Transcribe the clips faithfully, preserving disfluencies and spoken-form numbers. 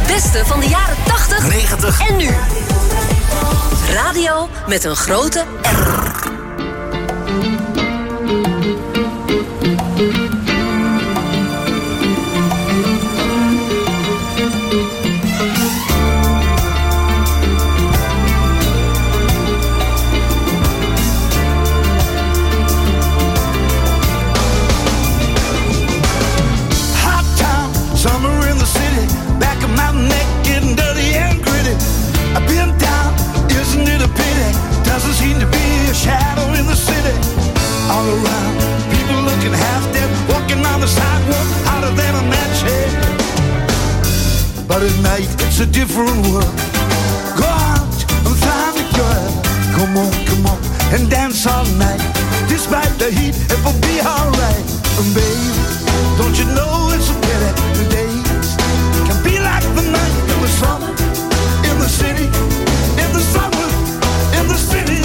beste van de jaren tachtig, negentig en nu. Radio met een grote R. Summer in the city, back of my neck getting dirty and gritty. I've been down, isn't it a pity? Doesn't seem to be a shadow in the city. All around, people looking half dead, walking on the sidewalk, hotter than a match head. But at night, it's a different world. Go out and find a girl. Come on, come on, and dance all night. Despite the heat, it will be alright. And baby, don't you know it's a pity the days can be like the night in the summer, in the city, in the summer, in the city.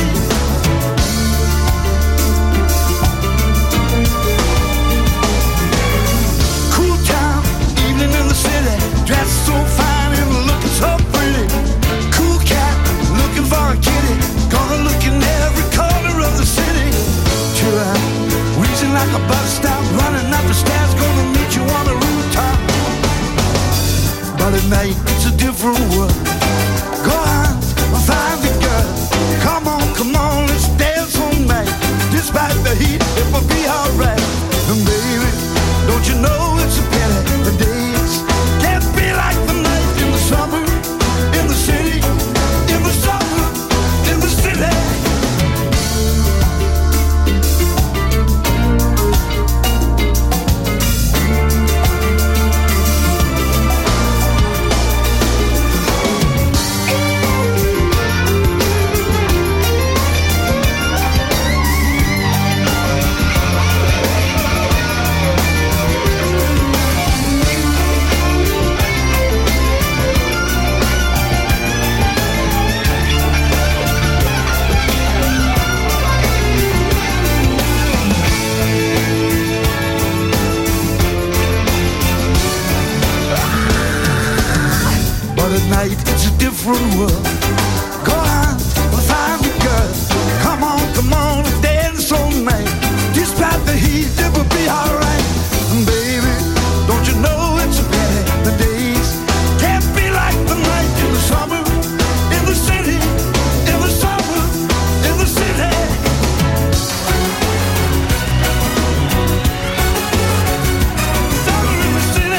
Cool town, evening in the city, dressed so fine and looking so pretty. Cool cat, looking for a kitty, gonna look in every corner of the city. Till I'm wheezing like a bus stop, running up the stairs, gonna meet you on the rooftop. But at night, it's a different world. Go out and find the girl. Come on, come on, let's dance all night. Despite the heat, it will be alright. And baby, don't you know it's a pity the days can't be like the night in the summer, in the city, in the summer, in the city. At night, it's a different world. Go out and find the girl. Come on, come on, and dance all night. Despite the heat, it will be alright. And baby, don't you know it's a pity the days can't be like the night in the summer, in the city, in the summer, in the city. Summer in the city.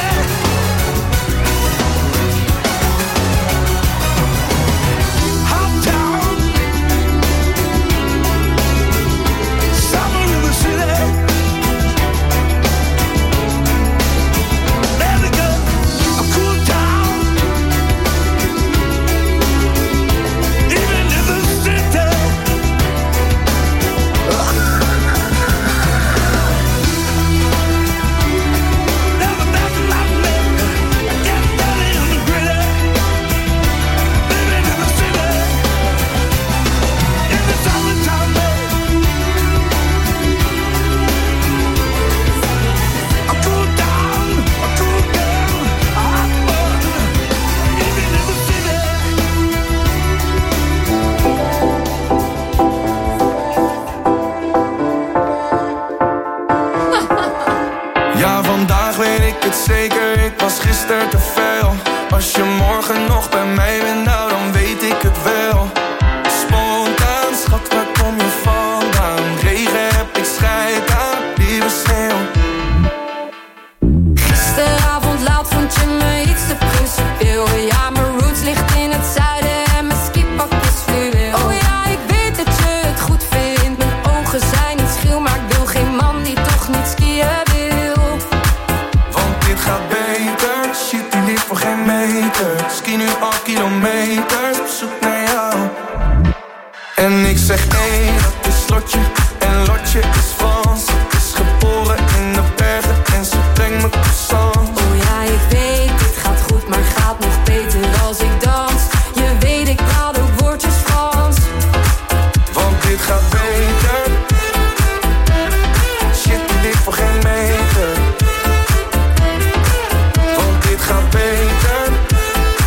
Zeker, ik was gisteren te veel. Als je morgen nog bij mij bent, nou dan weet ik het wel. Spontaan, schat, waar kom je vandaan? Regen heb ik scheid aan, lieve sneeuw. Gisteravond laat vond je me iets te principieel. Ja, mijn roots ligt in het zuiden en mijn skipak is fluweel. Oh ja, ik weet dat je het goed vindt. Mijn ogen zijn niet schil, maar ik wil geen man die toch niet skiën wil. Dit gaat beter, shit die ligt voor geen meter. Ski nu al kilometers, op zoek naar jou. En ik zeg één, dat is Lotje. En Lotje is Frans. Is geboren in de bergen en ze brengt me croissant. Oh ja, ik weet, dit gaat goed, maar gaat nog beter als ik dans. Je weet, ik praat ook woordjes Frans. Want dit gaat beter. Shit die ligt voor geen meter. Want dit gaat beter.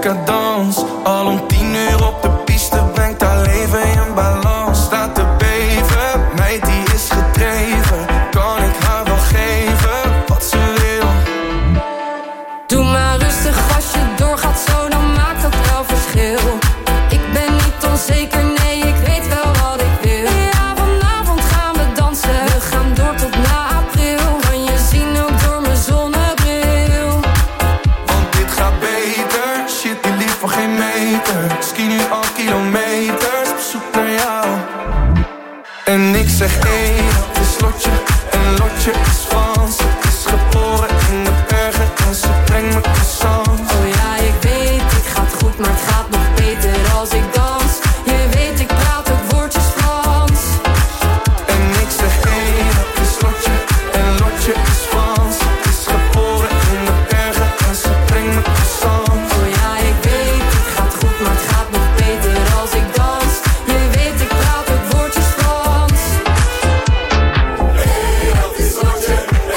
decadans. Al om tien uur op de piste brengt haar leven in balans. Staat te beven, meid die is gedreven. Kan ik haar wel geven wat ze wil? Doe maar rustig als je doorgaat zo, dan maakt dat wel verschil. Ik ben niet onzeker, nee, ik weet wel wat ik wil. Ja, vanavond gaan we dansen, we gaan door tot na april. Kan je zien ook door mijn zonnebril. Want dit gaat beter, shit die lief voor geen meter. Ski nu al kilometers op zoek naar jou. En ik zeg hé, hey, dat is Lotje. En Lotje is Frans. Ze is geboren in de bergen en ze brengt me croissants. Oh ja, ik weet, het gaat goed, maar het gaat nog beter als ik dans. Je weet, ik praat ook woordjes Frans. En ik zeg hé, hey, dat is Lotje. En Lotje is Frans. Ze is geboren in de bergen en ze brengt me croissants. Oh ja, ik weet, het gaat goed, maar het gaat nog beter als ik dans. Je weet, ik praat ook woordjes Frans. Hey, dat is Lotje.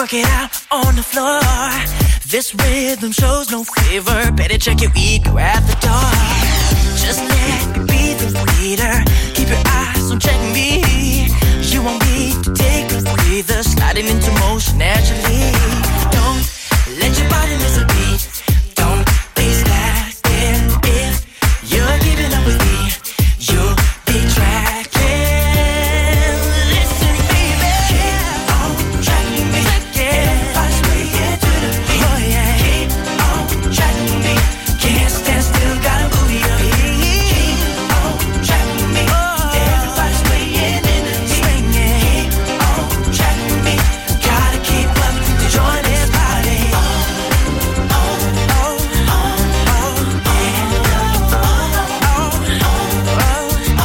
work it out on the floor. This rhythm shows no favor. Better check your ego at the door. Just let me be the leader. Keep your eyes on checking me. You won't need to take a breather. Sliding into motion naturally. Don't let your body miss a beat. Don't be slacking. If you're keeping up with me, you'll be tracking. Listen, baby, keep on tracking me. Yeah, I sway it to the beat. Oh yeah, keep on tracking me. Can't stand still, gotta move your feet. Keep on tracking me. Everybody swaying in the heat. Keep on tracking me. Gotta keep up to join this party. Oh, oh, oh, oh, oh, yeah. Oh, oh, oh,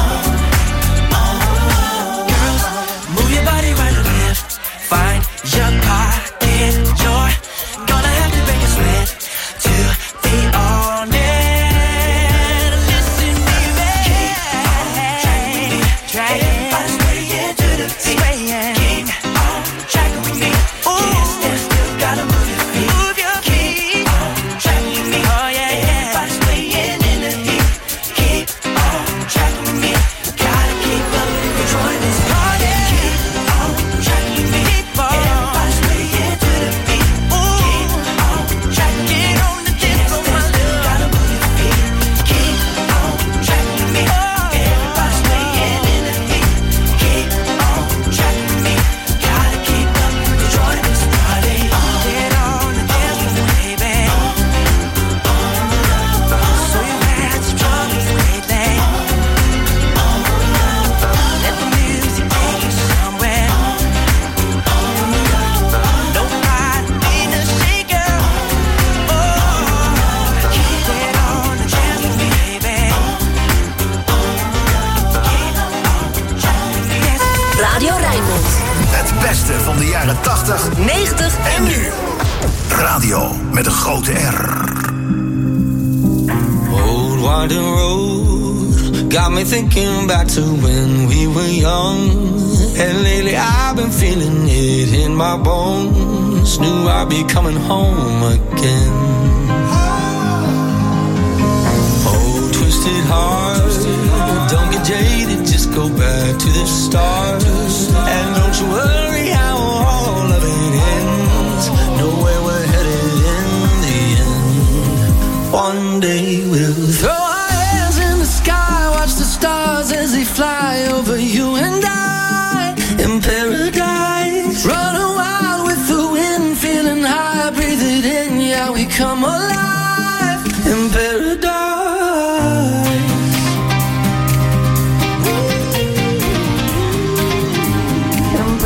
oh. Girls, move your body right or left. Find your pocket. You're gonna have to break a sweat to be on it. Listen, baby. Keep on tracking me. Everybody swaying to the beat. Keep on tracking me. Can't stand still, gotta move your feet. Move your feet. Keep on tracking me. Oh yeah, everybody swaying in the heat. Keep on tracking me. Gotta keep up and join this party. Keep on tracking me. Everybody swaying to the beat. Keep on tracking me. Get on the dance floor, my love. Gotta move your feet. Keep on tracking me. Everybody swaying in the heat. Keep on tracking me. Gotta keep up and join this party. Get on the dance floor, baby. So you had some troubles lately. Let the music take you somewhere. Nobody need a shaker. Oh, get on the dance floor, baby. Yes. Radio Rijnmond. Het beste van de jaren tachtig negentig en nu. Radio met een grote R. Old winding road got me thinking back to when we were young. And lately I've been feeling it in my bones. Knew I'd be coming home again. Oh, twisted heart, don't get jaded, just go back to the start. And don't you worry how all of it ends. Know where we're headed in the end. One day we'll throw our hands in the sky, watch the stars as they fly over you and I in paradise. Running wild with the wind, feeling high, breathe it in, yeah, we come alive in paradise. In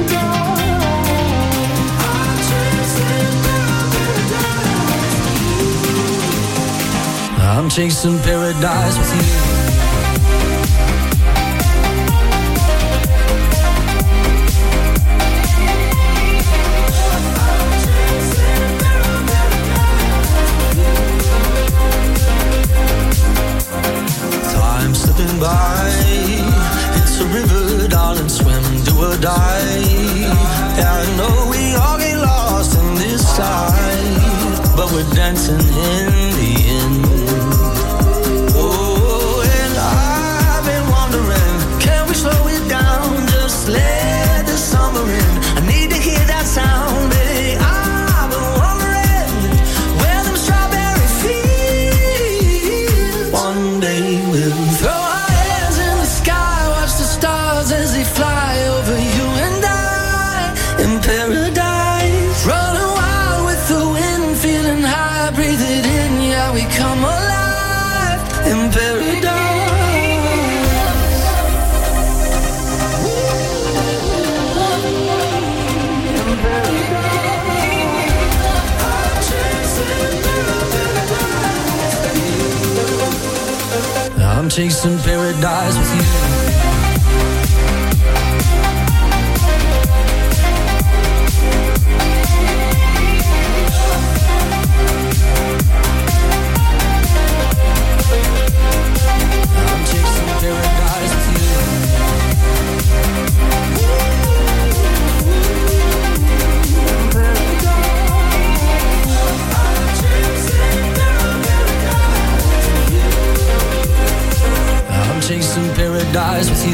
paradise. I'm chasing paradise with you. Time slipping by, it's a river, darling, swim, do or die. Yeah, I know we all get lost in this life, but we're dancing in the end. Oh, and I've been wondering, can we slow it down, just let the summer in? I need to hear that sound, hey, I've been wondering where them strawberry fields. One day we'll throw our hands in the sky, watch the stars as they fly over you and I in paradise. Running wild with the wind, feeling high, breathe it in, yeah, we come alive in paradise. I'm chasing paradise with you. I'm chasing paradise with you.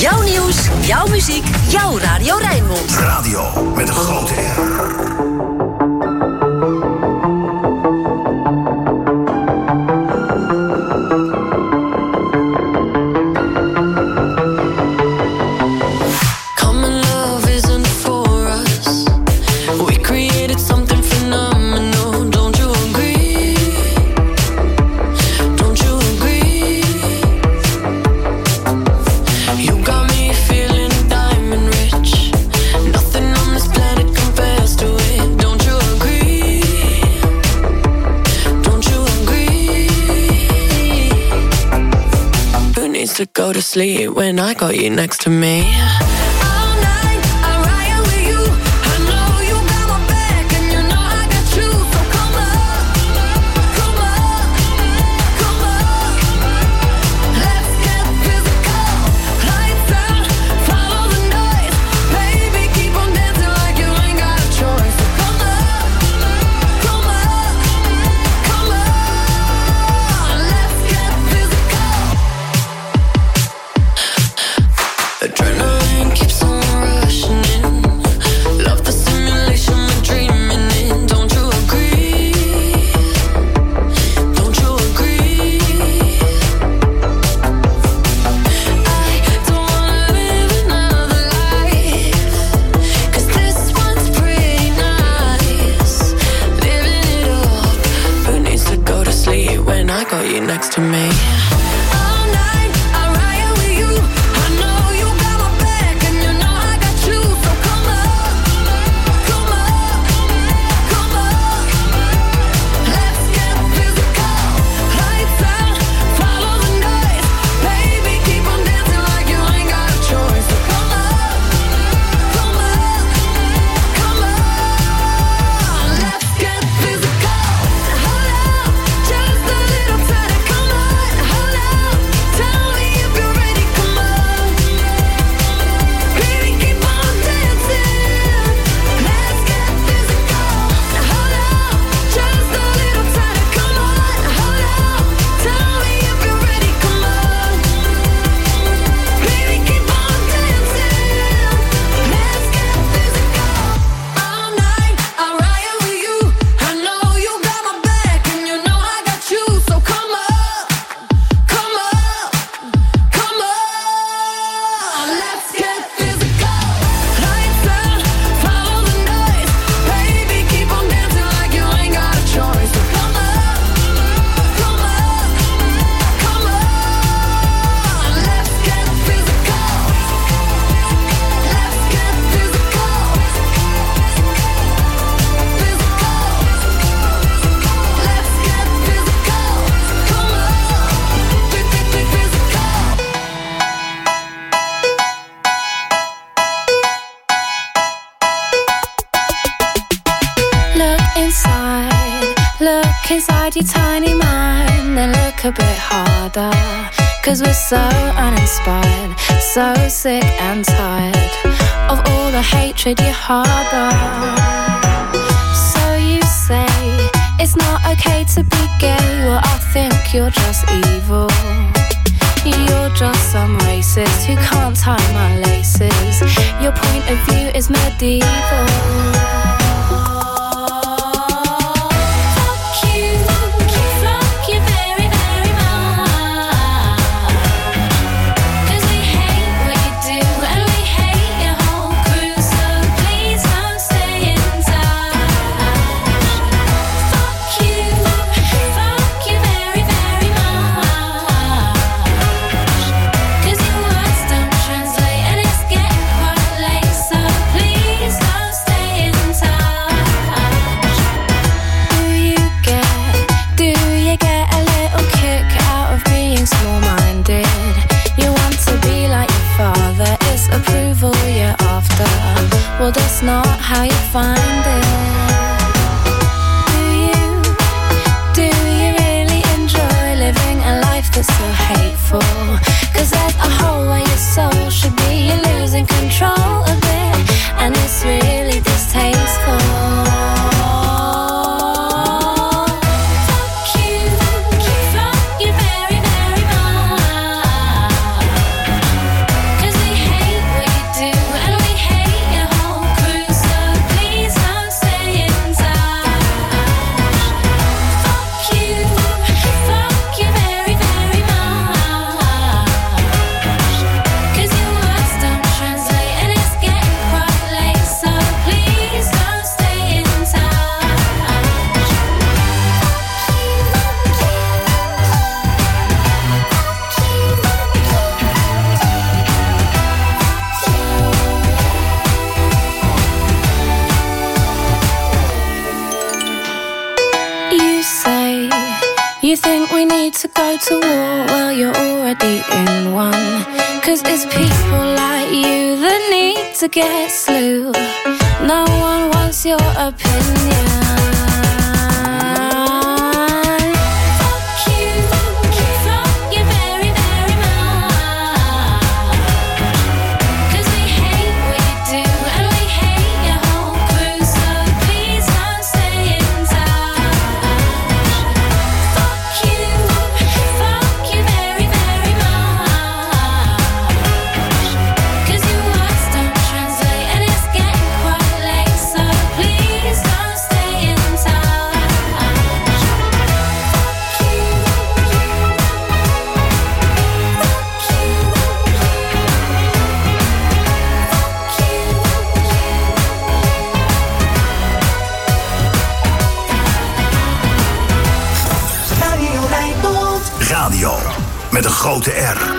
Jouw nieuws, jouw muziek, jouw Radio Rijnmond. Radio met een grote R. To go to sleep when I got you next to me. Next to me. Inside your tiny mind, then look a bit harder. Cause we're so uninspired, so sick and tired of all the hatred you harbor. So you say it's not okay to be gay. Well, I think you're just evil. You're just some racist who can't tie my laces. Your point of view is medieval. Well, that's not how you find it. Do you, do you really enjoy living a life that's so hateful? Cause there's a hole where your soul should be. You're losing control of it, and it's really distasteful. Fuck you, fuck you very, very much. Cause we You think we need to go to war? Well, you're already in one. Cause it's people like you that need to get slew. No one wants your opinion. Radio met een grote R.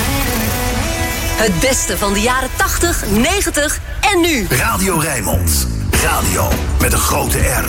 Het beste van de jaren tachtig, negentig en nu. Radio Rijnmond. Radio met een grote R.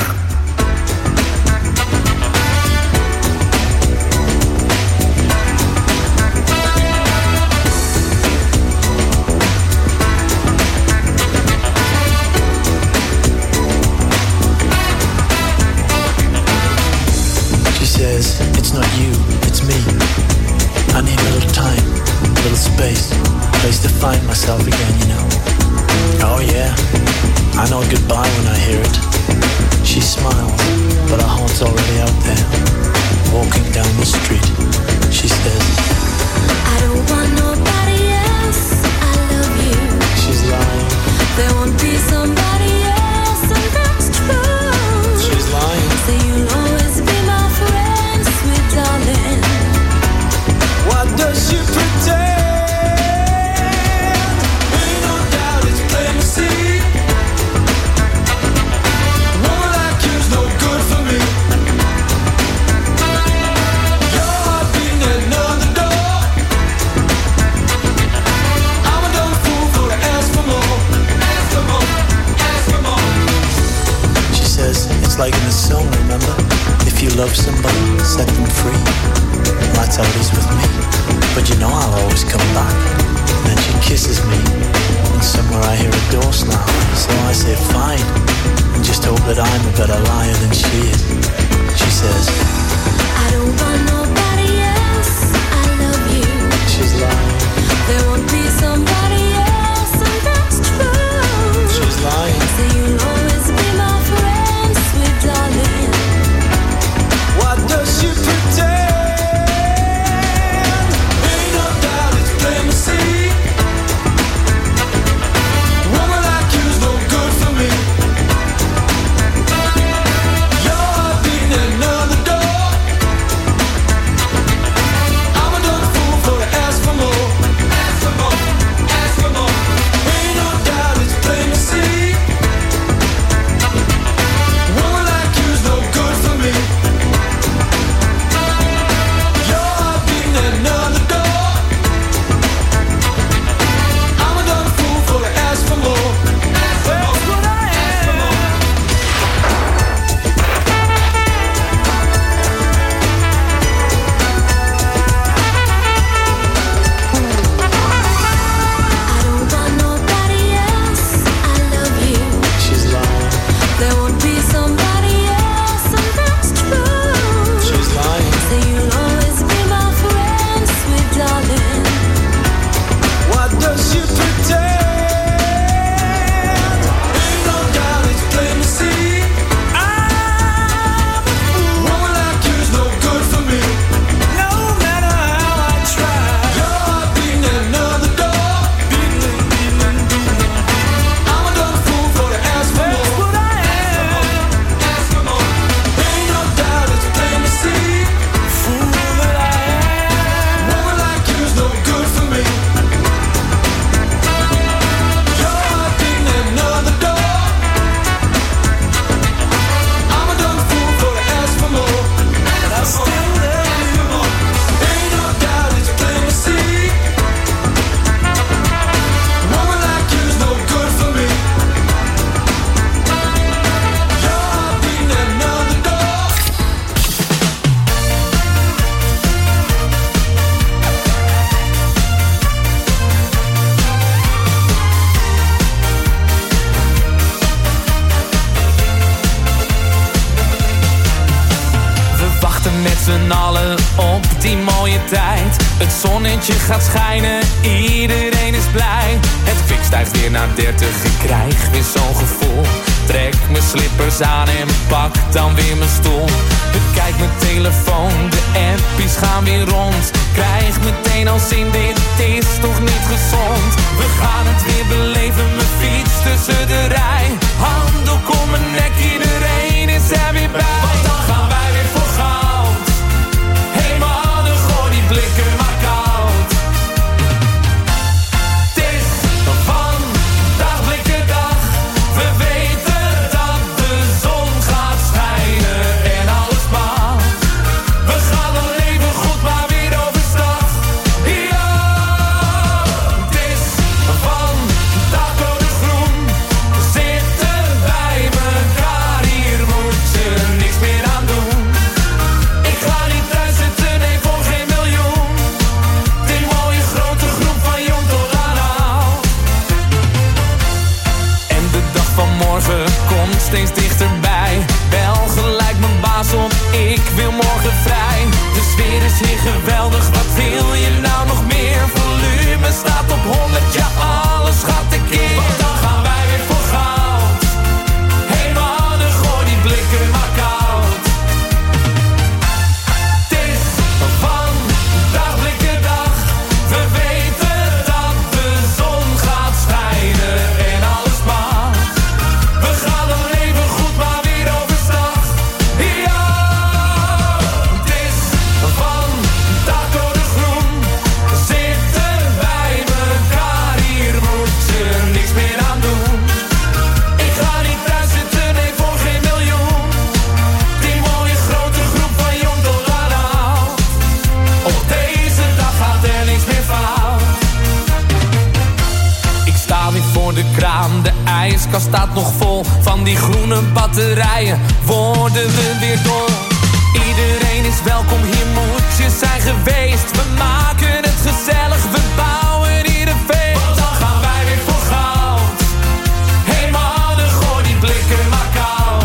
She says, it's not you, it's me. I need a little time, a little space, a place to find myself again, you know. Oh yeah, I know goodbye when I hear it. She smiles, but our heart's already out there. Walking down the street, she says, I don't want nobody else, I love you. She's lying. There won't be somebody else, and that's true. She's lying. So you'll always be my friend, sweet darling. What does she pretend? Ain't no doubt it's plain to see. A woman like you's no good for me. Your heart beating at another door. I'm a dumb fool for to ask for more. Ask for more, ask for more. She says it's like in the song, remember? If you love somebody, set them free. That's how it is with me. But you know I'll always come back. And then she kisses me, and somewhere I hear a door slam. So I say fine, and just hope that I'm a better liar than she is. She says, I don't want nobody else, I love you. She's lying. There won't be somebody else, and that's true. She's lying. So you'll always be my friend, sweet darling. What does she pretend? Ain't no doubt it's plain to see. A woman like you's no good for me. Your heart beating at another door. I'm a dumb fool for to ask for more. Ask for more, ask for more. Ain't no doubt it's plain to see. A woman like you's no good for me. Your heart beating at another door. I'm a dumb fool for to ask for more. Ask for more, ask for more. I don't want nobody else, I love you. She's lying. There won't be somebody else, and that's true. She's lying. So you'll always be my friend, sweet darling. What does she pretend? Ain't no doubt it's plain to see. I'm a fool. Woman like you's no good for me. No matter how I try. Your heart beating at another door. Beating, beating, beating. I'm a dumb fool for to ask for more. That's what I am. Ask for more. Ain't no doubt it's plain to see. Fool that I am. Woman like you's no good for me. Your heart beating at another door. I'm a dumb fool for to ask for more. But I still love you. Ain't no doubt it's plain to see. A woman like you's no good for me. Your heart beating at another door. We wachten met z'n allen op die mooie tijd. Het zonnetje gaat schijnen, iedereen is blij. Het kwik stijgt weer naar dertig, ik krijg weer zo'n gevoel. Trek mijn slippers aan en pak dan weer mijn stoel. Bekijk mijn telefoon, de appies gaan weer rond. Krijg meteen al zin, dit is toch niet gezond. We gaan het weer beleven, mijn fiets tussen de rij. Handdoek om mijn nek, iedereen is er weer bij. Want dan gaan wij weer voor goud. Hey mannen, gooi die blikken maar koud. Het is vandaag blikken dag. We weten dat de zon gaat schijnen en alles mag. We gaan dan even goed maar weer overstag. Ja! hier geweldig, wat wil je nou nog meer? Volume staat op honderd, ja alles gaat tekeer. Want dan gaan wij weer voor goud. Hey mannen, gooi die blikken maar koud. Het is vandaag blikkendag. We weten dat de zon gaat schijnen en alles mag. We gaan dan leven goed, maar weer overstag. Ja, het is vandaag door de groen. Zitten wij elkaar, hier moet je niks meer aan doen. Ik ga niet thuis zitten, nee voor geen miljoen. Die mooie grote groep van jong tot oud. Op deze dag gaat er niks meer fout. Ik sta weer voor de kraan, de ijskast staat nog vol. Van die groene batterijen worden we weer dol. Iedereen is welkom, hier moet je zijn geweest. We maken het gezellig, we bouwen hier een feest. Want dan gaan wij weer voor goud. Hey mannen, gooi die blikken maar koud.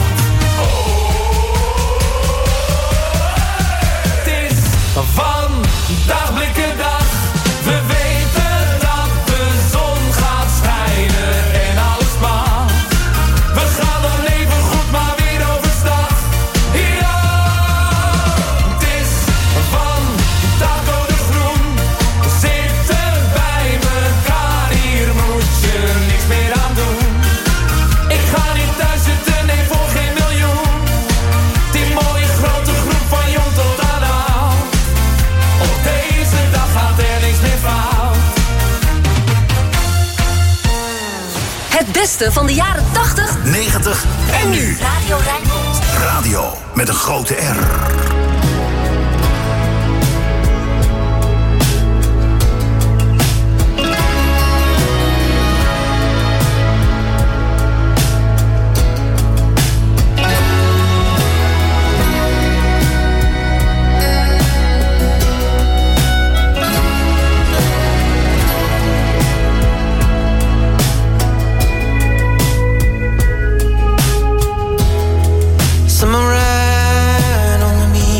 Het is vandaag blikkendag. We weten dat de zon gaat schijnen en alles mag. We gaan dan leven goed, maar weer overstag. Ja, het is vandaag door de groen. Zitten bij elkaar, hier moet je niks meer aan doen. Ik ga niet thuis zitten, nee voor geen miljoen. Die mooie grote groep van jong tot aan oud. Op deze dag gaat er niks meer fout. Het beste van de jaren tachtig negentig en nu. Radio Rijnmond. Radio met een grote R. Summer rain on me.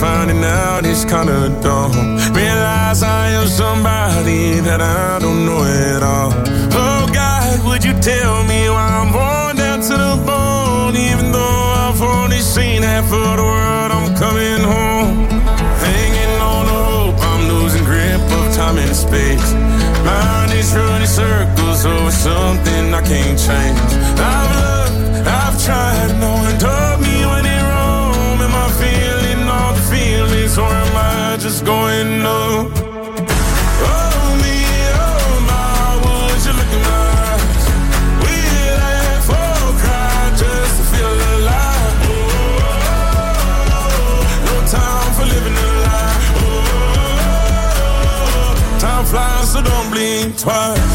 finding out is kinda dumb. Realize I am somebody that I don't know at all. Oh God, would you tell me why I'm worn down to the bone? Even though I've only seen half of the world, I'm coming home. Hanging on the hope, I'm losing grip of time and space. Mind is running circles over something I can't change. I've looked, I've tried, no one told me when it wrong. Am I feeling all the feelings, or am I just going numb? Oh me, oh my, would you look in my eyes? We laugh or cry just to feel alive. Oh, no time for living a lie. Oh, time flies, so don't blink twice.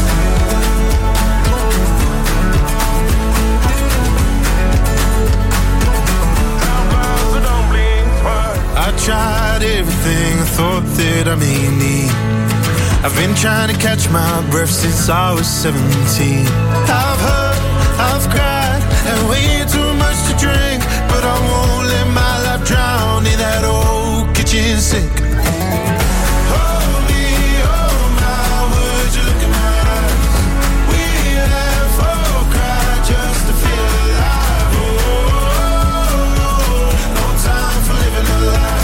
I tried everything I thought that I may need. I've been trying to catch my breath since I was seventeen. I've hurt, I've cried, and way too much to drink, but I won't let my life drown in that old kitchen sink. Oh me, oh my, would you look in my eyes? We laugh or cry just to feel alive. Oh, no time for living a lie.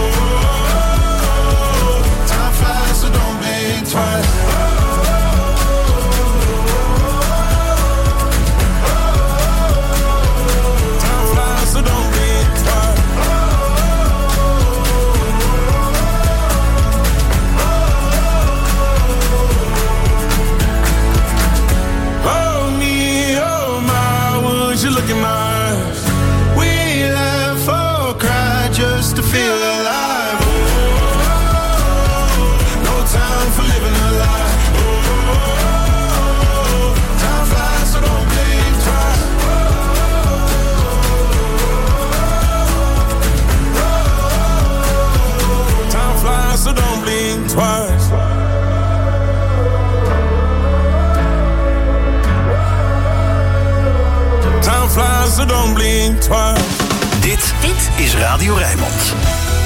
Twice. Time flies, so don't blink twice. Oh me, oh my, would you look in my eyes? We laugh or cry just to feel alive. Time for living a lie. Oh, time flies, so don't blink twice. Oh, time flies, so don't blink twice. Time flies, so don't blink twice. Dit, dit is Radio Rijnmond.